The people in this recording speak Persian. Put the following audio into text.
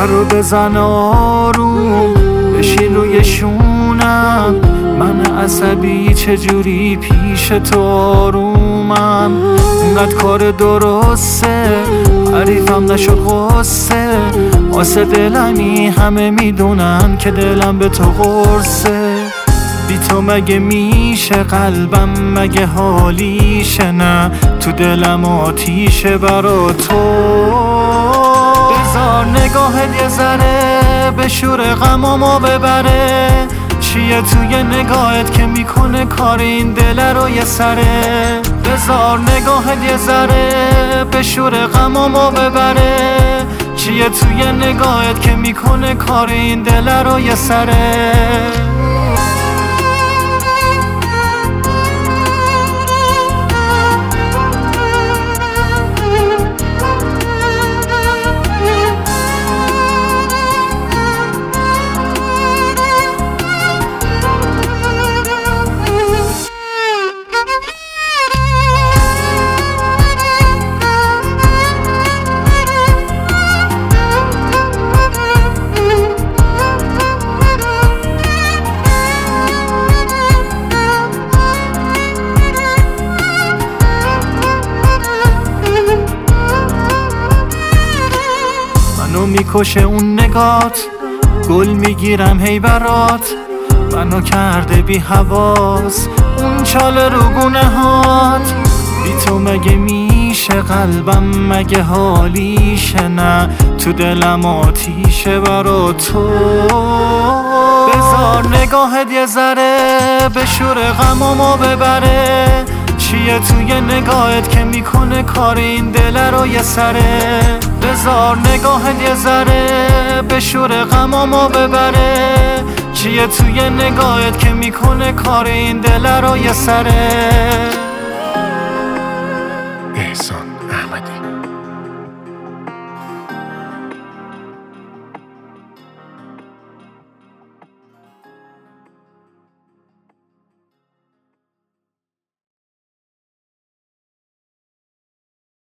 رو بزن آروم، بشین روی شونم. من عصبی چجوری پیش تو آرومم؟ اینقدر کار درسته، حریفم نشد غصه. واسه دلمی همه میدونن که دلم به تو قرصه. بی تو مگه میشه قلبم، مگه حالیشه؟ نه تو دلم آتیشه برا تو. بذار نگاهت یه ذره به شور غمامو ببره. چیه توی نگاهت که میکنه کار این دل رو یه سره؟ بذار نگاهت یه ذره به شور غمامو ببره. چیه توی نگاهت که میکنه کار این دل رو یه سره؟ منو میکشه اون نگات، گل میگیرم هی برات. منو کرده بی حواس اون چاله رو گونه هات. بی تو مگه میشه قلبم، مگه حالیشه؟ نه تو دلم آتیشه برا تو. بذار نگاهت یه ذره به شور غمامو ببره. چیه توی نگاهت که میکنه کار این دل رو یه سره؟ بذار نگاهت یه ذره به شور غمامو ببره. چیه توی نگاهت که میکنه کار این دل رو یه سره؟